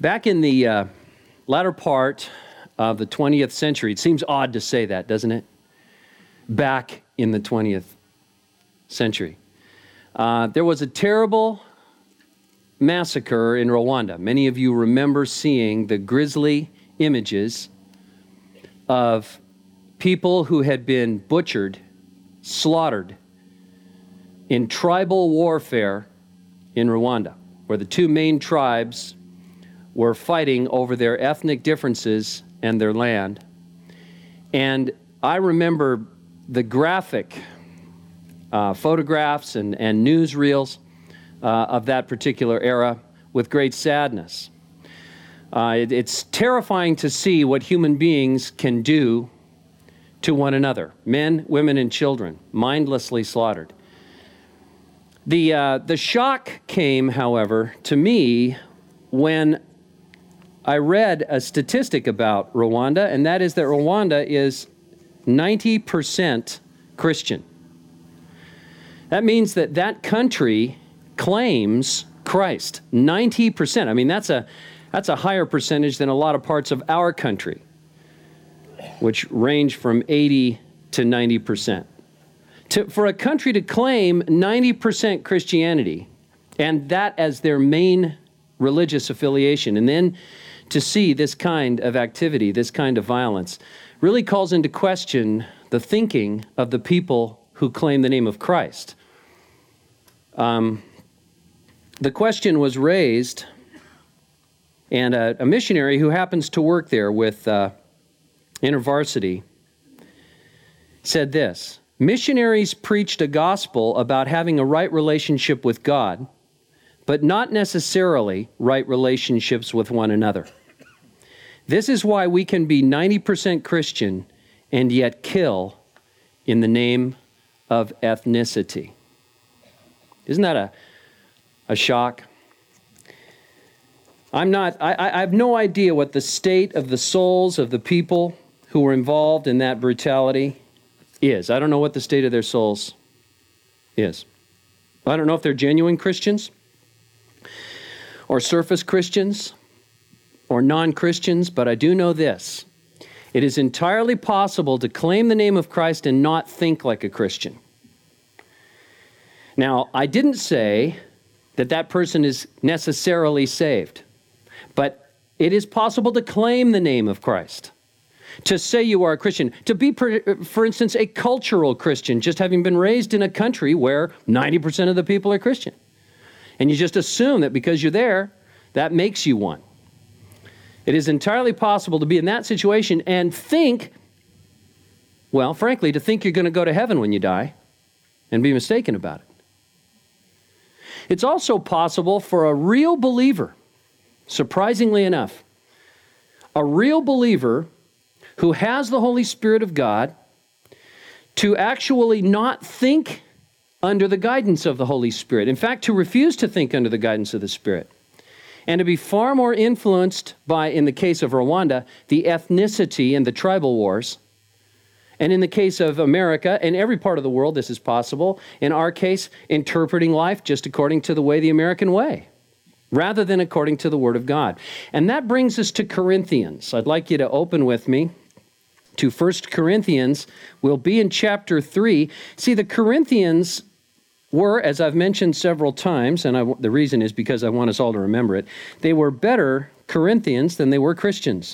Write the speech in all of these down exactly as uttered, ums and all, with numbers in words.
Back in the uh, latter part of the twentieth century, it seems odd to say that, doesn't it? Back in the twentieth century. Uh, there was a terrible massacre in Rwanda. Many of you remember seeing the grisly images of people who had been butchered, slaughtered in tribal warfare in Rwanda, where the two main tribes were fighting over their ethnic differences and their land. And I remember the graphic uh, photographs and, and newsreels uh, of that particular era with great sadness. Uh, it, it's terrifying to see what human beings can do to one another, men, women, and children, mindlessly slaughtered. The, uh, the shock came, however, to me when I read a statistic about Rwanda, and that is that Rwanda is ninety percent Christian. That means that that country claims Christ, ninety percent. I mean, that's a, that's a higher percentage than a lot of parts of our country, which range from eighty to ninety percent. To, for a country to claim ninety percent Christianity, and that as their main religious affiliation, and then to see this kind of activity, this kind of violence, really calls into question the thinking of the people who claim the name of Christ. Um, the question was raised, and a, a missionary who happens to work there with uh, InterVarsity said this: missionaries preached a gospel about having a right relationship with God, but not necessarily right relationships with one another. This is why we can be ninety percent Christian and yet kill in the name of ethnicity. Isn't that a, a shock? I'm not, I, I have no idea what the state of the souls of the people who were involved in that brutality is. I don't know what the state of their souls is. I don't know if they're genuine Christians or surface Christians or non-Christians, but I do know this. It is entirely possible to claim the name of Christ and not think like a Christian. Now, I didn't say that that person is necessarily saved, but it is possible to claim the name of Christ, to say you are a Christian, to be, for instance, a cultural Christian, just having been raised in a country where ninety percent of the people are Christian. And you just assume that because you're there, that makes you one. It is entirely possible to be in that situation and think, well, frankly, to think you're going to go to heaven when you die and be mistaken about it. It's also possible for a real believer, surprisingly enough, a real believer who has the Holy Spirit of God to actually not think under the guidance of the Holy Spirit. In fact, to refuse to think under the guidance of the Spirit. And to be far more influenced by, in the case of Rwanda, the ethnicity and the tribal wars. And in the case of America, and every part of the world this is possible, in our case, interpreting life just according to the way, the American way, rather than according to the Word of God. And that brings us to Corinthians. I'd like you to open with me to First Corinthians. We'll be in chapter three. See, the Corinthians were, as I've mentioned several times, and I, the reason is because I want us all to remember it, they were better Corinthians than they were Christians.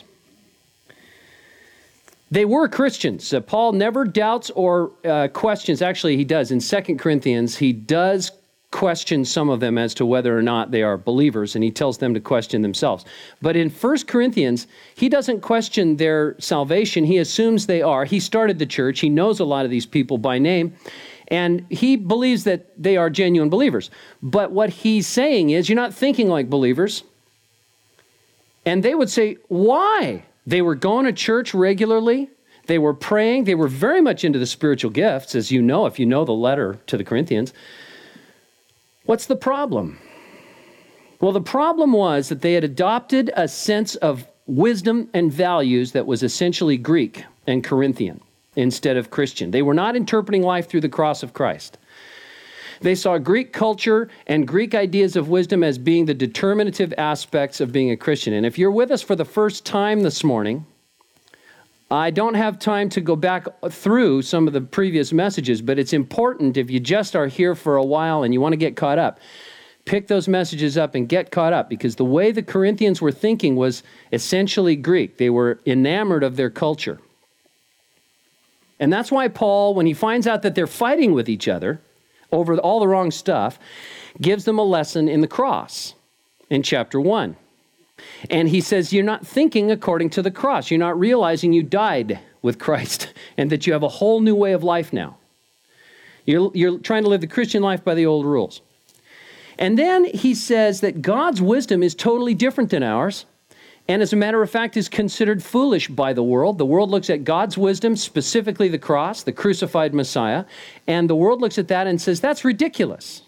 They were Christians. Uh, Paul never doubts or uh, questions. Actually, he does. In Second Corinthians, he does question some of them as to whether or not they are believers, and he tells them to question themselves. But in First Corinthians, he doesn't question their salvation. He assumes they are. He started the church. He knows a lot of these people by name. And he believes that they are genuine believers. But what he's saying is, you're not thinking like believers. And they would say, why? They were going to church regularly. They were praying. They were very much into the spiritual gifts, as you know, if you know the letter to the Corinthians. What's the problem? Well, the problem was that they had adopted a sense of wisdom and values that was essentially Greek and Corinthian instead of Christian. They were not interpreting life through the cross of Christ. They saw Greek culture and Greek ideas of wisdom as being the determinative aspects of being a Christian. And if you're with us for the first time this morning, I don't have time to go back through some of the previous messages, but it's important if you just are here for a while and you want to get caught up, pick those messages up and get caught up, because the way the Corinthians were thinking was essentially Greek. They were enamored of their culture. And that's why Paul, when he finds out that they're fighting with each other over all the wrong stuff, gives them a lesson in the cross in chapter one. And he says, you're not thinking according to the cross. You're not realizing you died with Christ and that you have a whole new way of life now. You're, you're trying to live the Christian life by the old rules. And then he says that God's wisdom is totally different than ours, and as a matter of fact is considered foolish by the world. The world looks at God's wisdom, specifically the cross, the crucified Messiah, and the world looks at that and says, that's ridiculous.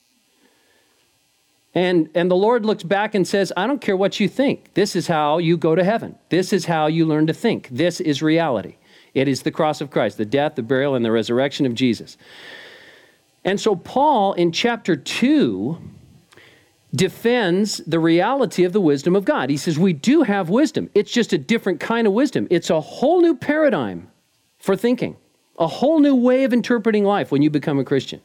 And, and the Lord looks back and says, I don't care what you think. This is how you go to heaven. This is how you learn to think. This is reality. It is the cross of Christ, the death, the burial, and the resurrection of Jesus. And so Paul, in chapter two, defends the reality of the wisdom of God. He says, we do have wisdom. It's just a different kind of wisdom. It's a whole new paradigm for thinking, a whole new way of interpreting life when you become a Christian.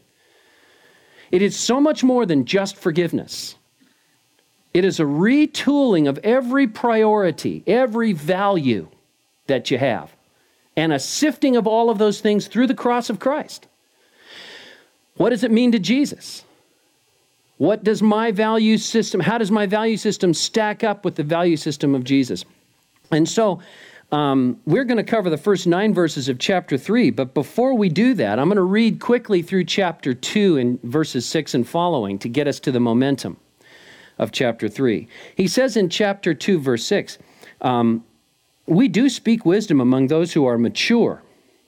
It is so much more than just forgiveness. It is a retooling of every priority, every value that you have, and a sifting of all of those things through the cross of Christ. What does it mean to Jesus? What does my value system, how does my value system stack up with the value system of Jesus? And so um, we're going to cover the first nine verses of chapter three, but before we do that, I'm going to read quickly through chapter two and verses six and following to get us to the momentum of chapter three. He says in chapter two, verse six, um, we do speak wisdom among those who are mature.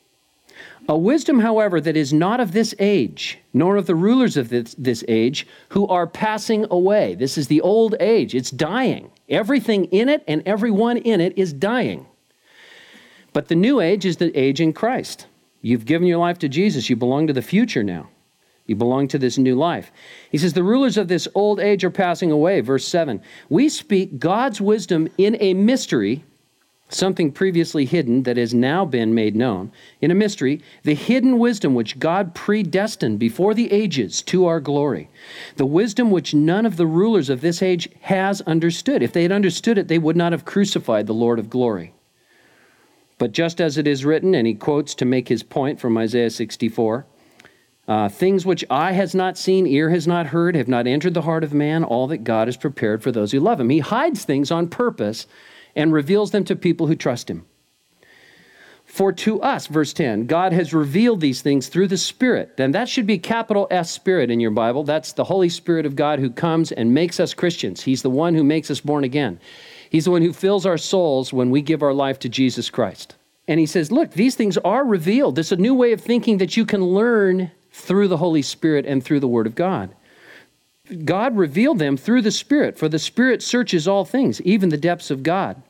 A wisdom, however, that is not of this age, nor of the rulers of this, this age, who are passing away. This is the old age. It's dying. Everything in it and everyone in it is dying. But the new age is the age in Christ. You've given your life to Jesus. You belong to the future now. You belong to this new life. He says, the rulers of this old age are passing away. Verse seven, we speak God's wisdom in a mystery, something previously hidden that has now been made known. In a mystery, the hidden wisdom which God predestined before the ages to our glory. The wisdom which none of the rulers of this age has understood. If they had understood it, they would not have crucified the Lord of glory. But just as it is written, and he quotes to make his point from Isaiah sixty-four, uh, things which eye has not seen, ear has not heard, have not entered the heart of man, all that God has prepared for those who love him. He hides things on purpose and reveals them to people who trust him. For to us, verse ten, God has revealed these things through the Spirit. And that should be capital S Spirit in your Bible. That's the Holy Spirit of God who comes and makes us Christians. He's the one who makes us born again. He's the one who fills our souls when we give our life to Jesus Christ. And he says, look, these things are revealed. This is a new way of thinking that you can learn through the Holy Spirit and through the Word of God. God revealed them through the Spirit, for the Spirit searches all things, even the depths of God.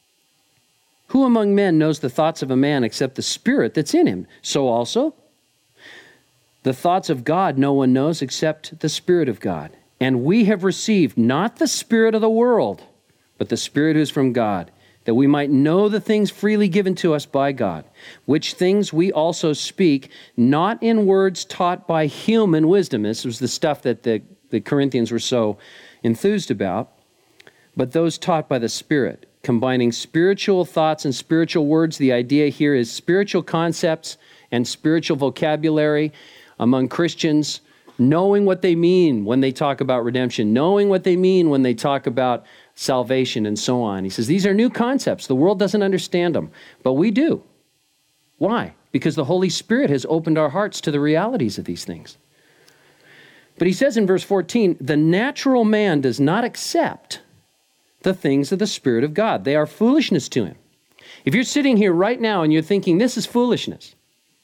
Who among men knows the thoughts of a man except the Spirit that's in him? So also, the thoughts of God no one knows except the Spirit of God. And we have received not the spirit of the world, but the Spirit who is from God, that we might know the things freely given to us by God, which things we also speak, not in words taught by human wisdom. This was the stuff that the, the Corinthians were so enthused about, but those taught by the Spirit, combining spiritual thoughts and spiritual words. The idea here is spiritual concepts and spiritual vocabulary among Christians, knowing what they mean when they talk about redemption, knowing what they mean when they talk about salvation and so on. He says, these are new concepts. The world doesn't understand them, but we do. Why? Because the Holy Spirit has opened our hearts to the realities of these things. But he says in verse fourteen, the natural man does not accept the things of the Spirit of God. They are foolishness to him. If you're sitting here right now and you're thinking, this is foolishness,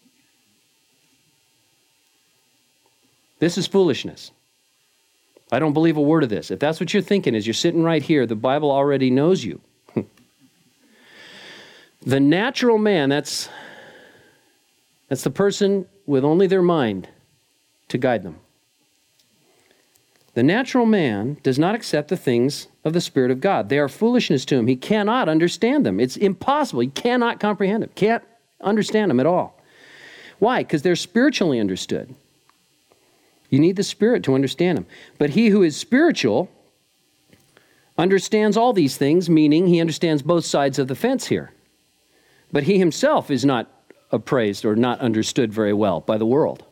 this is foolishness, I don't believe a word of this. If that's what you're thinking as you're sitting right here, the Bible already knows you. The natural man, that's, that's the person with only their mind to guide them. The natural man does not accept the things of the Spirit of God. They are foolishness to him. He cannot understand them. It's impossible. He cannot comprehend them. Can't understand them at all. Why? Because they're spiritually understood. You need the Spirit to understand them. But he who is spiritual understands all these things, meaning he understands both sides of the fence here. But he himself is not appraised or not understood very well by the world.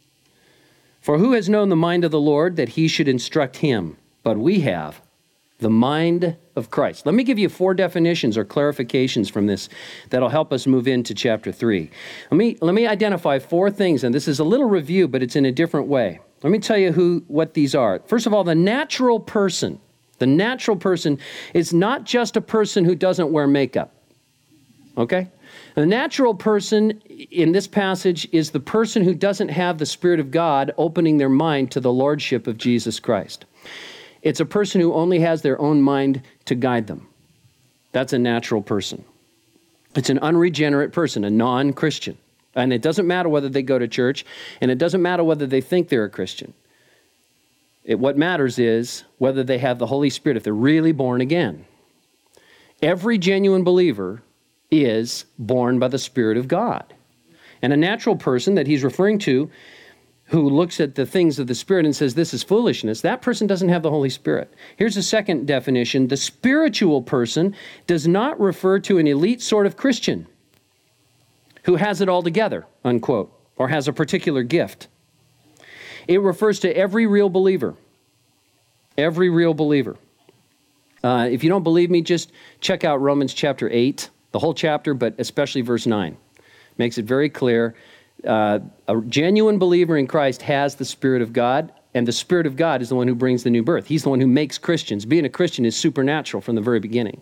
For who has known the mind of the Lord that he should instruct him? But we have the mind of Christ. Let me give you four definitions or clarifications from this that'll help us move into chapter three. Let me, let me identify four things, and this is a little review, but it's in a different way. Let me tell you who what these are. First of all, the natural person. The natural person is not just a person who doesn't wear makeup. Okay? The natural person in this passage is the person who doesn't have the Spirit of God opening their mind to the lordship of Jesus Christ. It's a person who only has their own mind to guide them. That's a natural person. It's an unregenerate person, a non-Christian. And it doesn't matter whether they go to church, and it doesn't matter whether they think they're a Christian. It, what matters is whether they have the Holy Spirit, if they're really born again. Every genuine believer is born by the Spirit of God. And a natural person that he's referring to who looks at the things of the Spirit and says this is foolishness, that person doesn't have the Holy Spirit. Here's a second definition. The spiritual person does not refer to an elite sort of Christian who has it all together, unquote, or has a particular gift. It refers to every real believer. Every real believer. Uh, if you don't believe me, just check out Romans chapter eight. The whole chapter, but especially verse nine. Makes it very clear. Uh, a genuine believer in Christ has the Spirit of God, and the Spirit of God is the one who brings the new birth. He's the one who makes Christians. Being a Christian is supernatural from the very beginning.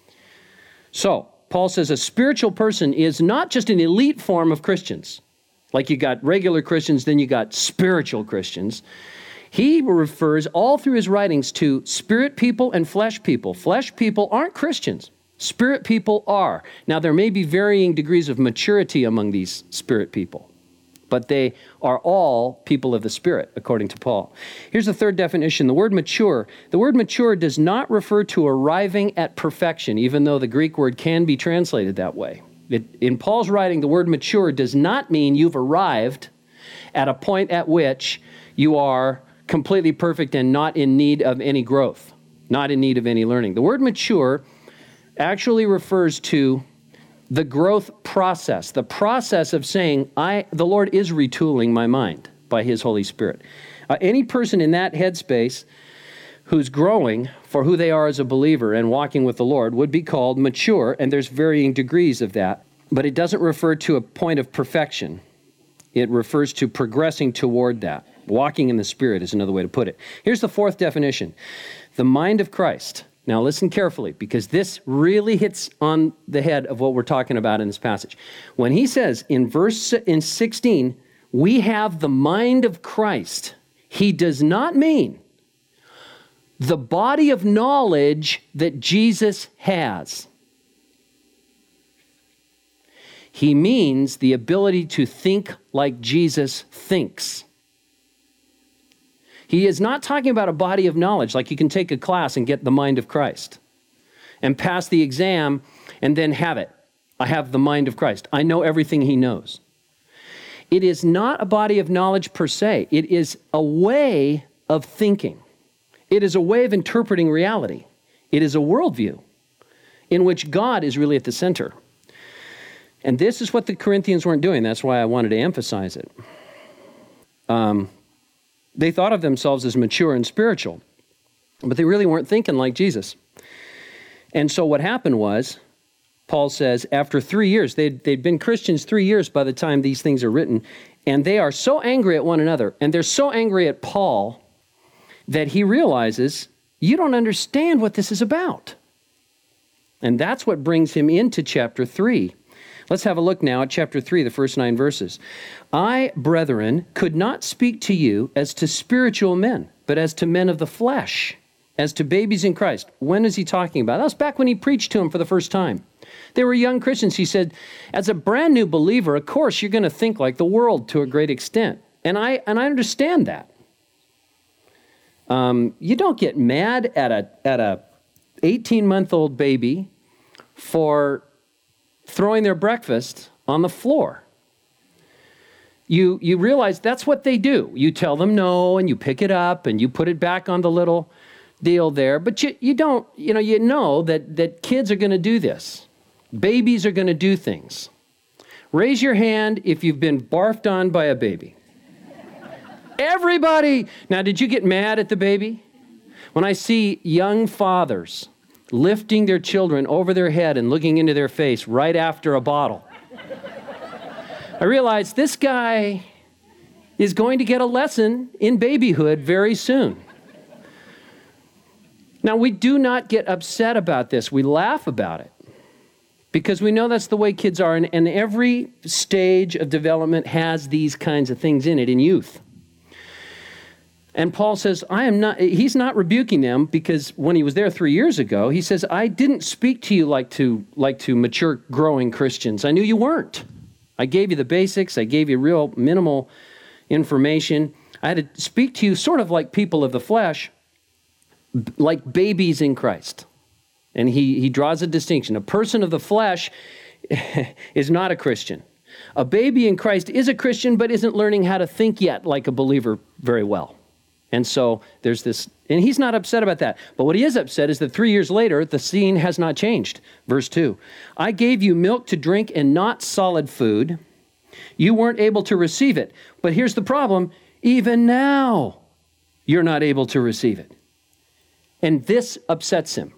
So, Paul says a spiritual person is not just an elite form of Christians. Like you got regular Christians, then you got spiritual Christians. He refers all through his writings to spirit people and flesh people. Flesh people aren't Christians. Spirit people are. Now, there may be varying degrees of maturity among these spirit people, but they are all people of the Spirit, according to Paul. Here's the third definition. The word mature. The word mature does not refer to arriving at perfection, even though the Greek word can be translated that way. It, in Paul's writing, the word mature does not mean you've arrived at a point at which you are completely perfect and not in need of any growth, not in need of any learning. The word mature actually refers to the growth process, the process of saying, I, the Lord is retooling my mind by his Holy Spirit. Uh, any person in that headspace who's growing for who they are as a believer and walking with the Lord would be called mature, and there's varying degrees of that, but it doesn't refer to a point of perfection. It refers to progressing toward that. Walking in the Spirit is another way to put it. Here's the fourth definition. The mind of Christ. Now listen carefully, because this really hits on the head of what we're talking about in this passage. When he says in verse in sixteen, we have the mind of Christ, he does not mean the body of knowledge that Jesus has. He means the ability to think like Jesus thinks. He is not talking about a body of knowledge, like you can take a class and get the mind of Christ and pass the exam and then have it. I have the mind of Christ. I know everything he knows. It is not a body of knowledge per se. It is a way of thinking. It is a way of interpreting reality. It is a worldview in which God is really at the center. And this is what the Corinthians weren't doing. That's why I wanted to emphasize it. Um, They thought of themselves as mature and spiritual, but they really weren't thinking like Jesus. And so what happened was, Paul says, after three years, they'd, they'd been Christians three years by the time these things are written, and they are so angry at one another, and they're so angry at Paul, that he realizes, you don't understand what this is about. And that's what brings him into chapter three. Let's have a look now at chapter three, the first nine verses. I, brethren, could not speak to you as to spiritual men, but as to men of the flesh, as to babies in Christ. When is he talking about? That was back when he preached to them for the first time. They were young Christians. He said, as a brand new believer, of course, you're going to think like the world to a great extent. And I, and I understand that. Um, you don't get mad at a at a eighteen-month-old baby for throwing their breakfast on the floor. You you realize that's what they do. You tell them no, and you pick it up, and you put it back on the little deal there. But you, you don't, you know, you know that, that kids are going to do this. Babies are going to do things. Raise your hand if you've been barfed on by a baby. Everybody. Now, did you get mad at the baby? When I see young fathers lifting their children over their head and looking into their face right after a bottle, I realize this guy is going to get a lesson in babyhood very soon. Now, we do not get upset about this. We laugh about it because we know that's the way kids are, and, and every stage of development has these kinds of things in it in youth. And Paul says, I am not, he's not rebuking them because when he was there three years ago, he says, I didn't speak to you like to, like to mature, growing Christians. I knew you weren't. I gave you the basics. I gave you real minimal information. I had to speak to you sort of like people of the flesh, like babies in Christ. And he, he draws a distinction. A person of the flesh is not a Christian. A baby in Christ is a Christian, but isn't learning how to think yet like a believer very well. And so there's this, and he's not upset about that. But what he is upset is that three years later, the scene has not changed. Verse two, I gave you milk to drink and not solid food. You weren't able to receive it. But here's the problem. Even now, you're not able to receive it. And this upsets him.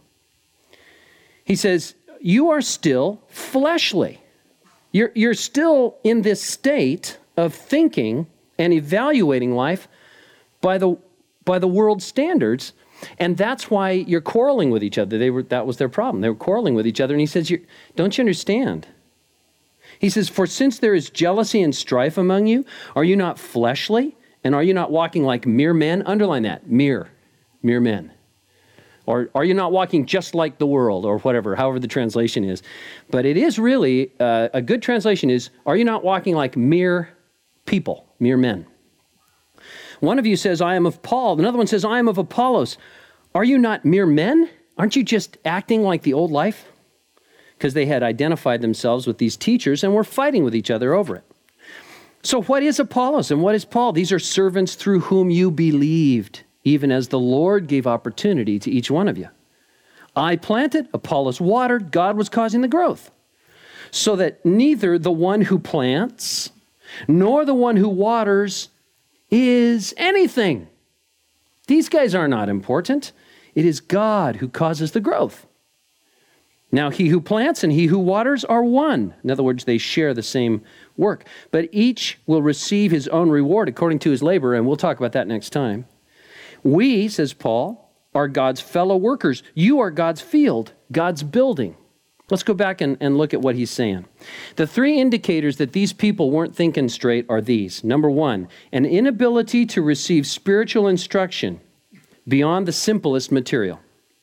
He says, you are still fleshly. You're, you're still in this state of thinking and evaluating life by the by the world's standards, and that's why you're quarreling with each other. They were that was their problem. They were quarreling with each other, and he says, you, don't you understand? He says, for since there is jealousy and strife among you, are you not fleshly, and are you not walking like mere men? Underline that, mere, mere men. Or are you not walking just like the world, or whatever, however the translation is. But it is really, uh, a good translation is, are you not walking like mere people, mere men? One of you says, I am of Paul. Another one says, I am of Apollos. Are you not mere men? Aren't you just acting like the old life? Because they had identified themselves with these teachers and were fighting with each other over it. So what is Apollos and what is Paul? These are servants through whom you believed, even as the Lord gave opportunity to each one of you. I planted, Apollos watered, God was causing the growth. So that neither the one who plants nor the one who waters is anything. These guys are not important. It is God who causes the growth. Now, he who plants and he who waters are one. In other words, they share the same work. But each will receive his own reward according to his labor, and we'll talk about that next time. We, says Paul, are God's fellow workers. You are God's field, God's building. Let's go back and, and look at what he's saying. The three indicators that these people weren't thinking straight are these. Number one, an inability to receive spiritual instruction beyond the simplest material.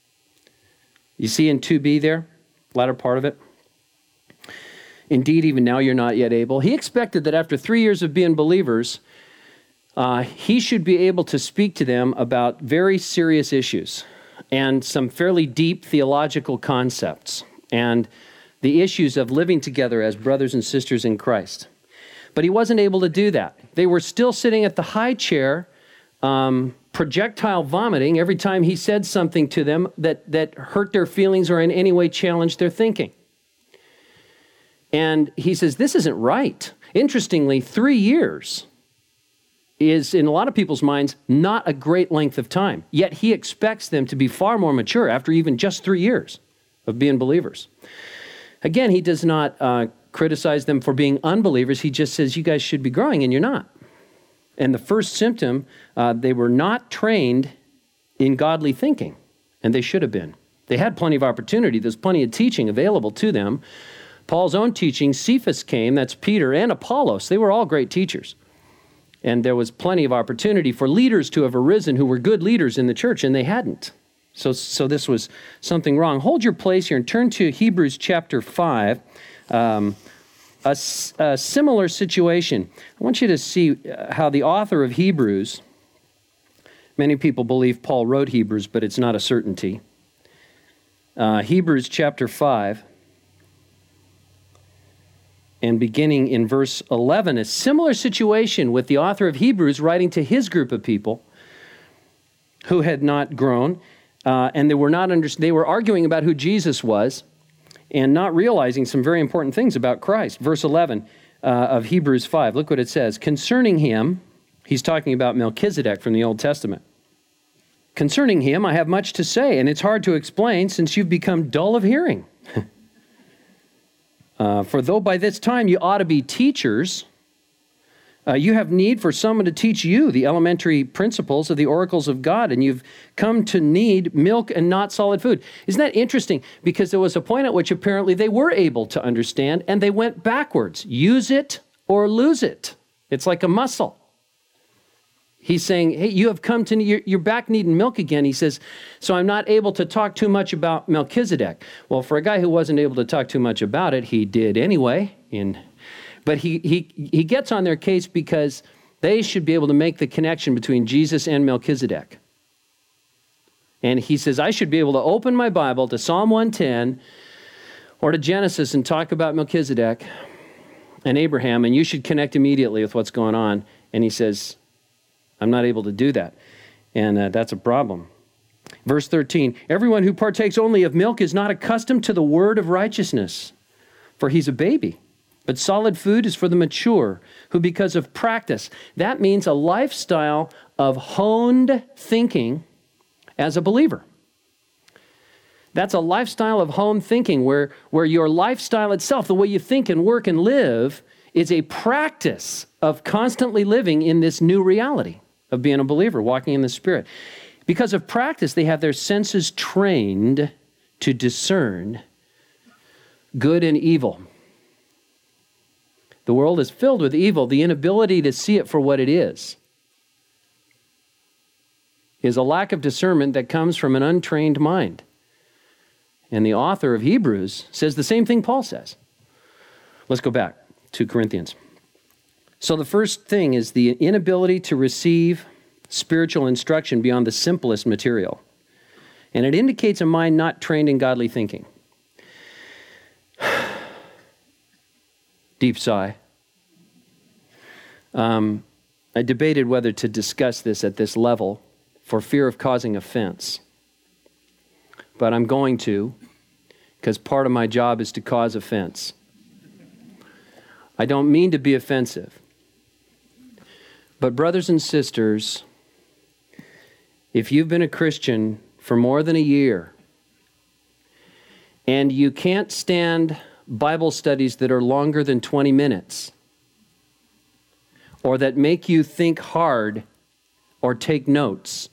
You see in two b there, latter part of it? Indeed, even now you're not yet able. He expected that after three years of being believers, uh, he should be able to speak to them about very serious issues and some fairly deep theological concepts and the issues of living together as brothers and sisters in Christ. But he wasn't able to do that. They were still sitting at the high chair, um, projectile vomiting every time he said something to them that, that hurt their feelings or in any way challenged their thinking. And he says, this isn't right. Interestingly, three years is, in a lot of people's minds, not a great length of time. Yet he expects them to be far more mature after even just three years of being believers. Again, he does not uh, criticize them for being unbelievers. He just says, you guys should be growing, and you're not. And the first symptom, uh, they were not trained in godly thinking, and they should have been. They had plenty of opportunity. There's plenty of teaching available to them. Paul's own teaching, Cephas came, that's Peter, and Apollos. They were all great teachers. And there was plenty of opportunity for leaders to have arisen who were good leaders in the church, and they hadn't. So, so this was something wrong. Hold your place here and turn to Hebrews chapter five. Um, a, a similar situation. I want you to see how the author of Hebrews Many people believe Paul wrote Hebrews, but it's not a certainty. Uh, Hebrews chapter five, and beginning in verse eleven, a similar situation with the author of Hebrews writing to his group of people who had not grown, uh, and they were not under, they were arguing about who Jesus was and not realizing some very important things about Christ. Verse eleven uh, of Hebrews five, look what it says. Concerning him, he's talking about Melchizedek from the Old Testament. Concerning him, I have much to say, and it's hard to explain since you've become dull of hearing. uh, for though by this time you ought to be teachers, Uh, you have need for someone to teach you the elementary principles of the oracles of God, and you've come to need milk and not solid food. Isn't that interesting? Because there was a point at which apparently they were able to understand, and they went backwards. Use it or lose it. It's like a muscle. He's saying, hey, you have come to, you're, you're back needing milk again. He says, so I'm not able to talk too much about Melchizedek. Well, for a guy who wasn't able to talk too much about it, he did anyway in But he, he he gets on their case because they should be able to make the connection between Jesus and Melchizedek. And he says, I should be able to open my Bible to Psalm one ten or to Genesis and talk about Melchizedek and Abraham, and you should connect immediately with what's going on. And he says, I'm not able to do that. And uh, that's a problem. Verse thirteen, everyone who partakes only of milk is not accustomed to the word of righteousness, for he's a baby. But solid food is for the mature, who because of practice, that means a lifestyle of honed thinking as a believer. That's a lifestyle of honed thinking where, where your lifestyle itself, the way you think and work and live, is a practice of constantly living in this new reality of being a believer, walking in the Spirit. Because of practice, they have their senses trained to discern good and evil. The world is filled with evil. The inability to see it for what it is is a lack of discernment that comes from an untrained mind. And the author of Hebrews says the same thing Paul says. Let's go back to Corinthians. So the first thing is the inability to receive spiritual instruction beyond the simplest material. And it indicates a mind not trained in godly thinking. Deep sigh. Um, I debated whether to discuss this at this level for fear of causing offense. But I'm going to, because part of my job is to cause offense. I don't mean to be offensive. But brothers and sisters, if you've been a Christian for more than a year, and you can't stand Bible studies that are longer than twenty minutes, or that make you think hard or take notes,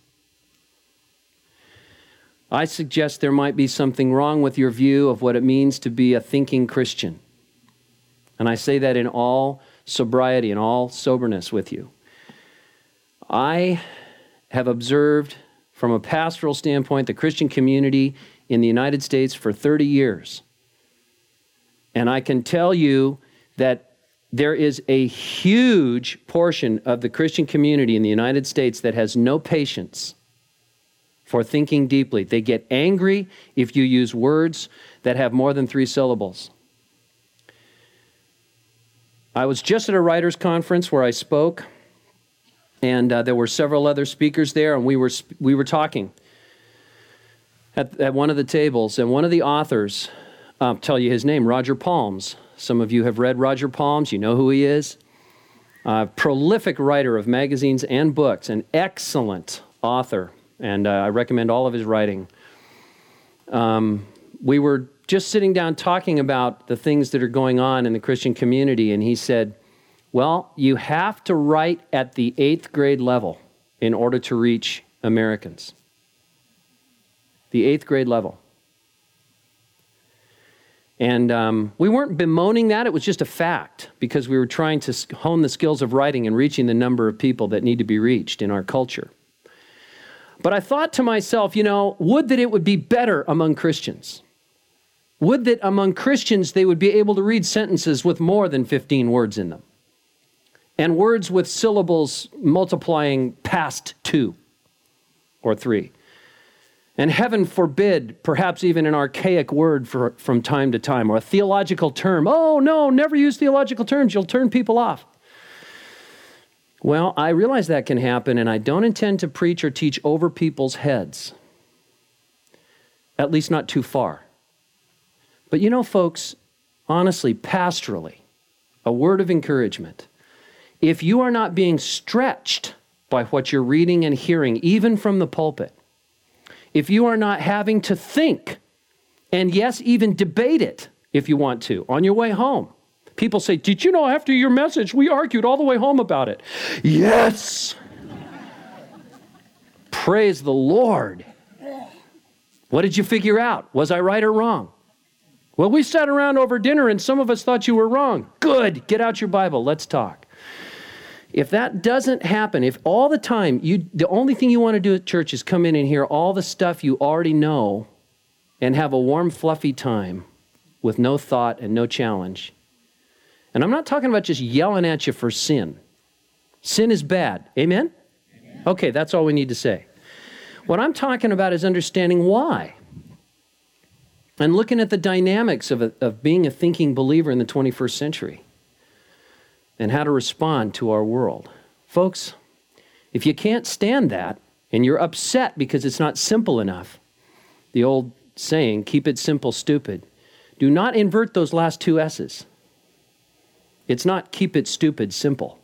I suggest there might be something wrong with your view of what it means to be a thinking Christian. And I say that in all sobriety and all soberness with you. I have observed from a pastoral standpoint the Christian community in the United States for thirty years. And I can tell you that there is a huge portion of the Christian community in the United States that has no patience for thinking deeply. They get angry if you use words that have more than three syllables. I was just at a writers' conference where I spoke, and uh, there were several other speakers there, and we were we were talking at, at one of the tables, and one of the authors, I'll tell you his name, Roger Palms. Some of you have read Roger Palms. You know who he is. A prolific writer of magazines and books, an excellent author, and uh, I recommend all of his writing. Um, we were just sitting down talking about the things that are going on in the Christian community, and he said, well, you have to write at the eighth grade level in order to reach Americans. The eighth grade level. And um, we weren't bemoaning that. It was just a fact because we were trying to hone the skills of writing and reaching the number of people that need to be reached in our culture. But I thought to myself, you know, would that it would be better among Christians. Would that among Christians they would be able to read sentences with more than fifteen words in them. And words with syllables multiplying past two. or three. And heaven forbid, perhaps even an archaic word for, from time to time, or a theological term. Oh, no, never use theological terms. You'll turn people off. Well, I realize that can happen, and I don't intend to preach or teach over people's heads, at least not too far. But you know, folks, honestly, pastorally, a word of encouragement. If you are not being stretched by what you're reading and hearing, even from the pulpit, if you are not having to think, and yes, even debate it if you want to, on your way home. People say, did you know after your message, we argued all the way home about it? Yes! Praise the Lord. What did you figure out? Was I right or wrong? Well, we sat around over dinner and some of us thought you were wrong. Good. Get out your Bible. Let's talk. If that doesn't happen, if all the time, you, the only thing you want to do at church is come in and hear all the stuff you already know and have a warm, fluffy time with no thought and no challenge. And I'm not talking about just yelling at you for sin. Sin is bad. Amen? Amen. Okay, that's all we need to say. What I'm talking about is understanding why. And looking at the dynamics of, a, of being a thinking believer in the twenty-first century. And how to respond to our world. Folks, if you can't stand that, and you're upset because it's not simple enough, the old saying, keep it simple, stupid, do not invert those last two S's. It's not keep it stupid, simple.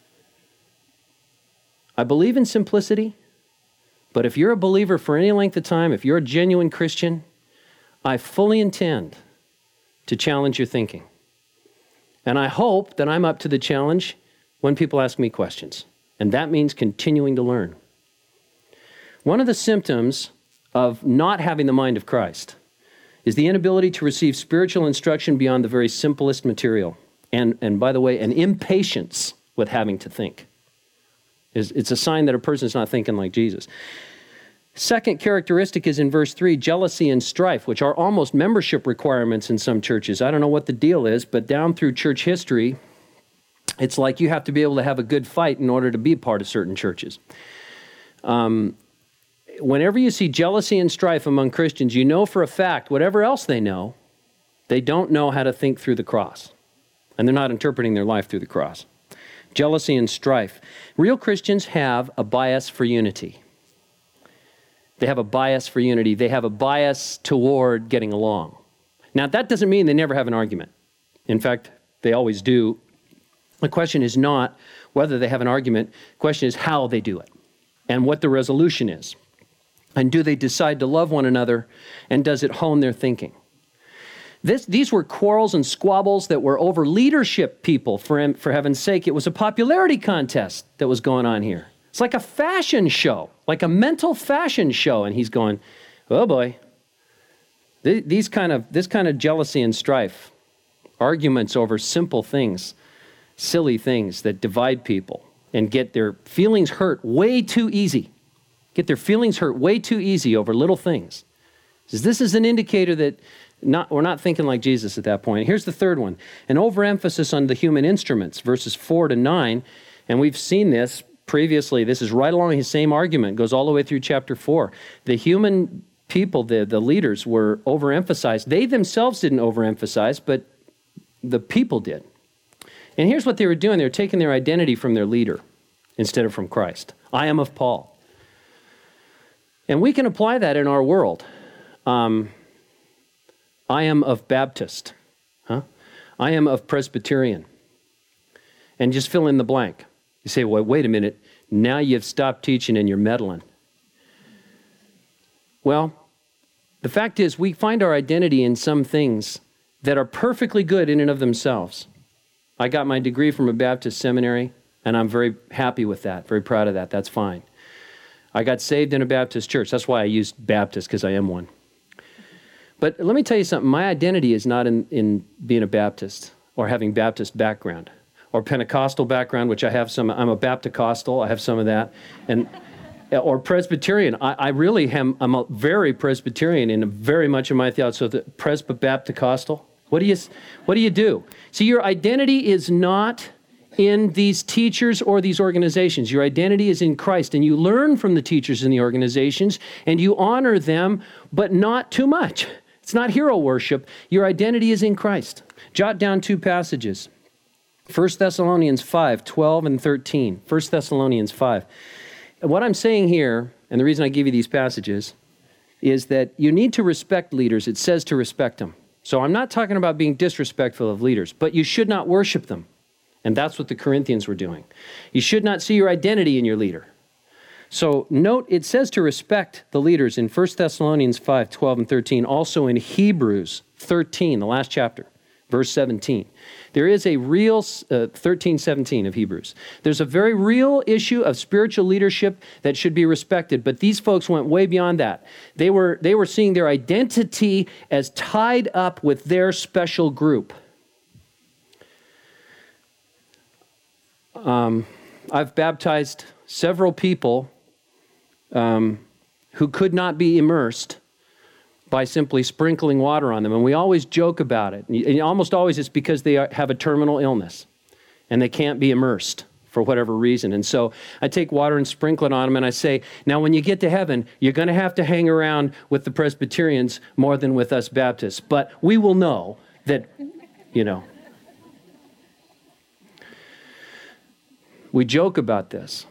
I believe in simplicity, but if you're a believer for any length of time, if you're a genuine Christian, I fully intend to challenge your thinking. And I hope that I'm up to the challenge when people ask me questions. And that means continuing to learn. One of the symptoms of not having the mind of Christ is the inability to receive spiritual instruction beyond the very simplest material. And, and by the way, an impatience with having to think. It's, it's a sign that a person is not thinking like Jesus. Second characteristic is in verse three, jealousy and strife, which are almost membership requirements in some churches. I don't know what the deal is, but down through church history, it's like you have to be able to have a good fight in order to be part of certain churches. Um, whenever you see jealousy and strife among Christians, you know for a fact, whatever else they know, they don't know how to think through the cross. And they're not interpreting their life through the cross. Jealousy and strife. Real Christians have a bias for unity. They have a bias for unity. They have a bias toward getting along. Now, that doesn't mean they never have an argument. In fact, they always do. The question is not whether they have an argument. The question is how they do it and what the resolution is. And do they decide to love one another, and does it hone their thinking? This, these were quarrels and squabbles that were over leadership people, for, for heaven's sake. It was a popularity contest that was going on here. It's like a fashion show, like a mental fashion show. And he's going, oh boy, these kind of, this kind of jealousy and strife, arguments over simple things, silly things that divide people and get their feelings hurt way too easy. Get their feelings hurt way too easy over little things. This is an indicator that not, we're not thinking like Jesus at that point. Here's the third one, an overemphasis on the human instruments, verses four to nine. And we've seen this previously. This is right along his same argument, goes all the way through chapter four. The human people, the, the leaders, were overemphasized. They themselves didn't overemphasize, but the people did. And here's what they were doing. They were taking their identity from their leader instead of from Christ. I am of Paul. And we can apply that in our world. Um, I am of Baptist. Huh? I am of Presbyterian. And just fill in the blank. You say, well, wait a minute. Now you've stopped teaching and you're meddling. Well, the fact is we find our identity in some things that are perfectly good in and of themselves. I got my degree from a Baptist seminary, and I'm very happy with that, very proud of that. That's fine. I got saved in a Baptist church. That's why I used Baptist, because I am one. But let me tell you something. My identity is not in, in being a Baptist or having Baptist background or Pentecostal background, which I have some. I'm a Baptist-costal. I have some of that. And or Presbyterian. I, I really am. I'm a very Presbyterian in very much of my theology. So the Presby-Baptist-costal. What do you What do you do? See, your identity is not in these teachers or these organizations. Your identity is in Christ, and you learn from the teachers in the organizations, and you honor them, but not too much. It's not hero worship. Your identity is in Christ. Jot down two passages. First Thessalonians five, twelve and thirteen. First Thessalonians five. What I'm saying here, and the reason I give you these passages, is that you need to respect leaders. It says to respect them. So I'm not talking about being disrespectful of leaders, but you should not worship them. And that's what the Corinthians were doing. You should not see your identity in your leader. So note, it says to respect the leaders in First Thessalonians five, twelve and thirteen, also in Hebrews thirteen, the last chapter, verse seventeen. There is a real, uh, thirteen, seventeen of Hebrews. There's a very real issue of spiritual leadership that should be respected, but these folks went way beyond that. They were, they were seeing their identity as tied up with their special group. Um, I've baptized several people um, who could not be immersed by simply sprinkling water on them. And we always joke about it. And almost always it's because they are, have a terminal illness and they can't be immersed for whatever reason. And so I take water and sprinkle it on them and I say, now when you get to heaven, you're going to have to hang around with the Presbyterians more than with us Baptists. But we will know that, you know. We joke about this.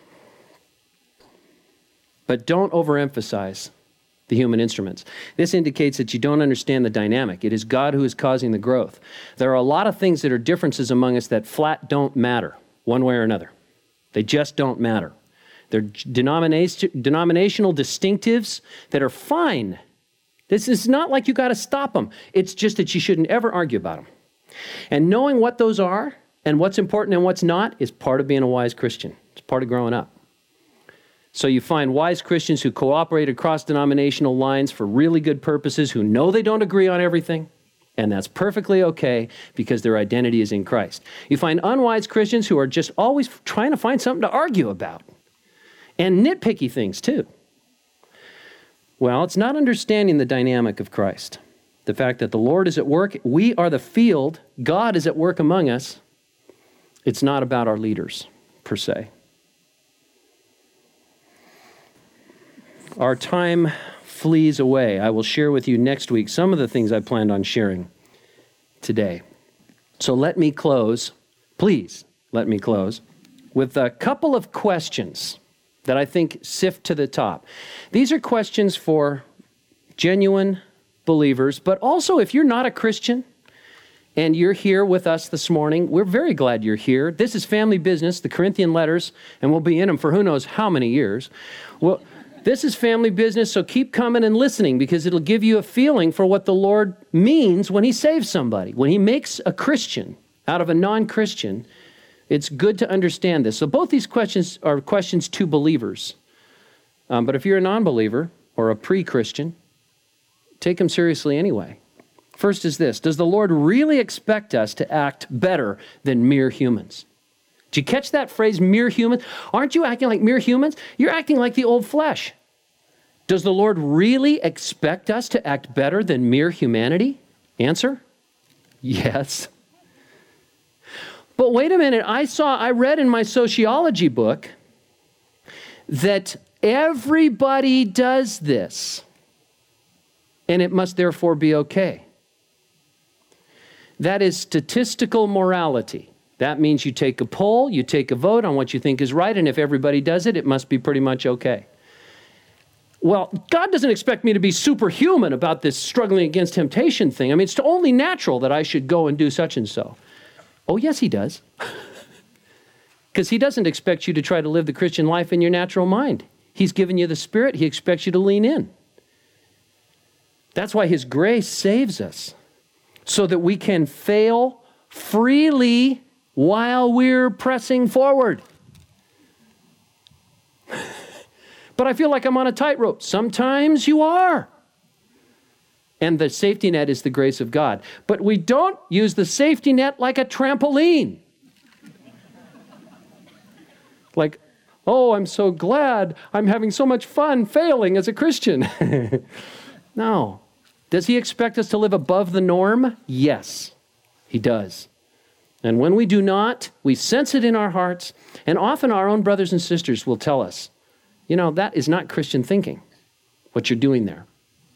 But don't overemphasize the human instruments. This indicates that you don't understand the dynamic. It is God who is causing the growth. There are a lot of things that are differences among us that flat don't matter, one way or another. They just don't matter. They're denomination, denominational distinctives that are fine. This is not like you got to stop them. It's just that you shouldn't ever argue about them. And knowing what those are and what's important and what's not is part of being a wise Christian. It's part of growing up. So you find wise Christians who cooperate across denominational lines for really good purposes, who know they don't agree on everything, and that's perfectly okay because their identity is in Christ. You find unwise Christians who are just always trying to find something to argue about, and nitpicky things too. Well, it's not understanding the dynamic of Christ. The fact that the Lord is at work, we are the field, God is at work among us. It's not about our leaders, per se. Our time flees away. I will share with you next week some of the things I planned on sharing today. So let me close, please let me close, with a couple of questions that I think sift to the top. These are questions for genuine believers, but also if you're not a Christian and you're here with us this morning, we're very glad you're here. This is Family Business, the Corinthian letters, and we'll be in them for who knows how many years. Well, this is family business, so keep coming and listening because it'll give you a feeling for what the Lord means when he saves somebody. When he makes a Christian out of a non-Christian, it's good to understand this. So both these questions are questions to believers. Um, but if you're a non-believer or a pre-Christian, take them seriously anyway. First is this: does the Lord really expect us to act better than mere humans? Did you catch that phrase, mere humans? Aren't you acting like mere humans? You're acting like the old flesh. Does the Lord really expect us to act better than mere humanity? Answer: yes. But wait a minute, I saw, I read in my sociology book that everybody does this, and it must therefore be okay. That is statistical morality. That means you take a poll, you take a vote on what you think is right, and if everybody does it, it must be pretty much okay. Well, God doesn't expect me to be superhuman about this struggling against temptation thing. I mean, it's only natural that I should go and do such and so. Oh, yes, he does. Because he doesn't expect you to try to live the Christian life in your natural mind. He's given you the Spirit. He expects you to lean in. That's why his grace saves us, so that we can fail freely while we're pressing forward. But I feel like I'm on a tightrope. Sometimes you are. And the safety net is the grace of God. But we don't use the safety net like a trampoline. Like, oh, I'm so glad I'm having so much fun failing as a Christian. No. Does he expect us to live above the norm? Yes, he does. And when we do not, we sense it in our hearts, and often our own brothers and sisters will tell us, you know, that is not Christian thinking, what you're doing there.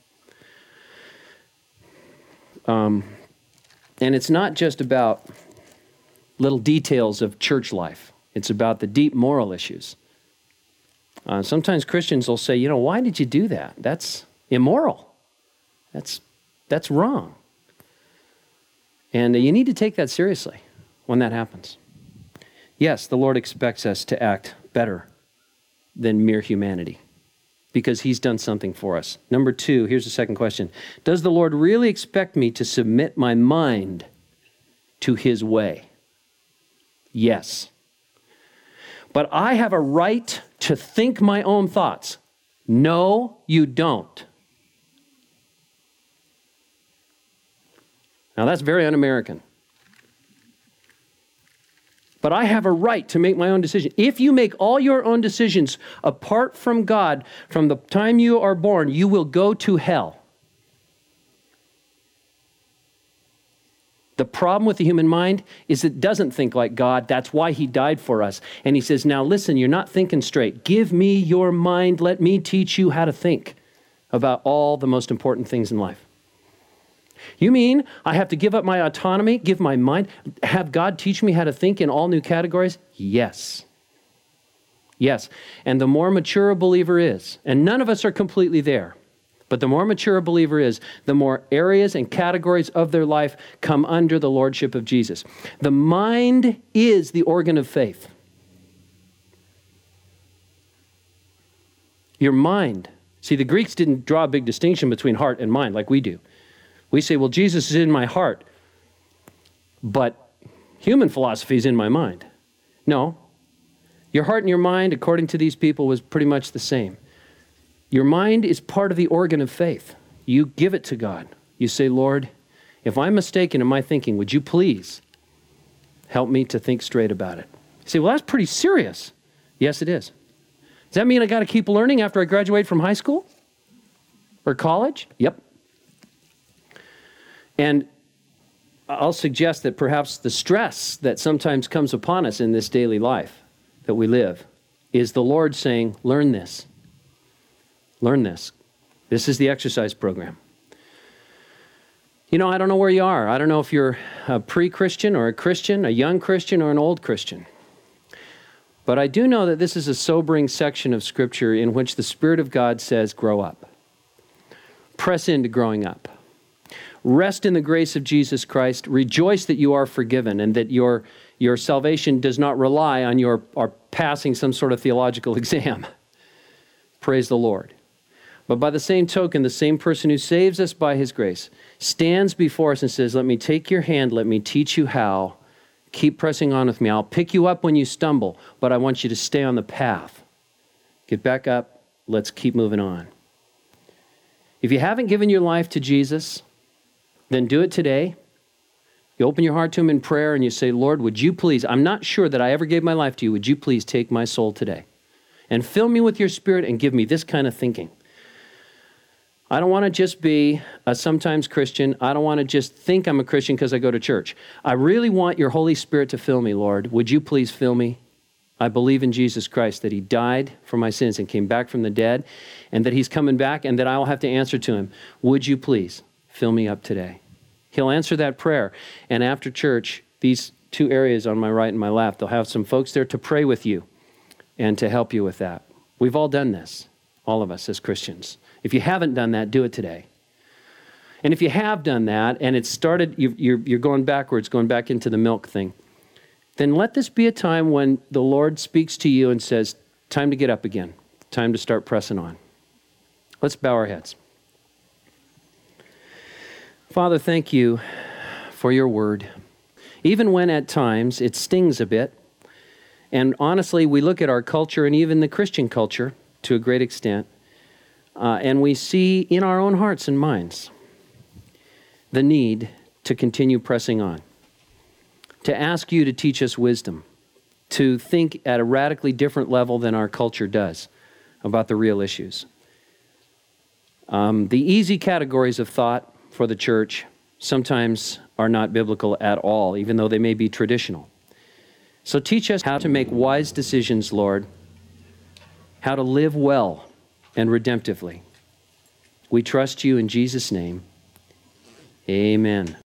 Um, and it's not just about little details of church life. It's about the deep moral issues. Uh, sometimes Christians will say, you know, why did you do that? That's immoral. That's, that's wrong. And uh, you need to take that seriously when that happens. Yes, the Lord expects us to act better than mere humanity because he's done something for us. Number two, here's the second question. Does the Lord really expect me to submit my mind to his way? Yes. But I have a right to think my own thoughts. No, you don't. Now that's very un-American. But I have a right to make my own decision. If you make all your own decisions apart from God, from the time you are born, you will go to hell. The problem with the human mind is it doesn't think like God. That's why he died for us. And he says, now listen, you're not thinking straight. Give me your mind. Let me teach you how to think about all the most important things in life. You mean I have to give up my autonomy, give my mind, have God teach me how to think in all new categories? Yes. Yes. And the more mature a believer is, and none of us are completely there, but the more mature a believer is, the more areas and categories of their life come under the lordship of Jesus. The mind is the organ of faith. Your mind. See, the Greeks didn't draw a big distinction between heart and mind like we do. We say, well, Jesus is in my heart, but human philosophy is in my mind. No. Your heart and your mind, according to these people, was pretty much the same. Your mind is part of the organ of faith. You give it to God. You say, Lord, if I'm mistaken in my thinking, would you please help me to think straight about it? You say, well, that's pretty serious. Yes, it is. Does that mean I got to keep learning after I graduate from high school or college? Yep. And I'll suggest that perhaps the stress that sometimes comes upon us in this daily life that we live is the Lord saying, learn this. Learn this. This is the exercise program. You know, I don't know where you are. I don't know if you're a pre-Christian or a Christian, a young Christian or an old Christian. But I do know that this is a sobering section of Scripture in which the Spirit of God says, grow up. Press into growing up. Rest in the grace of Jesus Christ. Rejoice that you are forgiven and that your, your salvation does not rely on your or passing some sort of theological exam. Praise the Lord. But by the same token, the same person who saves us by his grace stands before us and says, let me take your hand, let me teach you how. Keep pressing on with me. I'll pick you up when you stumble, but I want you to stay on the path. Get back up. Let's keep moving on. If you haven't given your life to Jesus, then do it today. You open your heart to him in prayer and you say, Lord, would you please, I'm not sure that I ever gave my life to you. Would you please take my soul today and fill me with your Spirit and give me this kind of thinking? I don't want to just be a sometimes Christian. I don't want to just think I'm a Christian because I go to church. I really want your Holy Spirit to fill me, Lord. Would you please fill me? I believe in Jesus Christ, that he died for my sins and came back from the dead, and that he's coming back, and that I will have to answer to him. Would you please fill me up today? He'll answer that prayer. And after church, these two areas on my right and my left, they'll have some folks there to pray with you and to help you with that. We've all done this, all of us as Christians. If you haven't done that, do it today. And if you have done that and it's started, you're, you're going backwards, going back into the milk thing, then let this be a time when the Lord speaks to you and says, time to get up again, time to start pressing on. Let's bow our heads. Father, thank you for your word. Even when at times it stings a bit, and honestly, we look at our culture and even the Christian culture to a great extent, uh, and we see in our own hearts and minds the need to continue pressing on, to ask you to teach us wisdom, to think at a radically different level than our culture does about the real issues. Um, the easy categories of thought for the church sometimes are not biblical at all, even though they may be traditional. So teach us how to make wise decisions, Lord, how to live well and redemptively. We trust you in Jesus' name. Amen.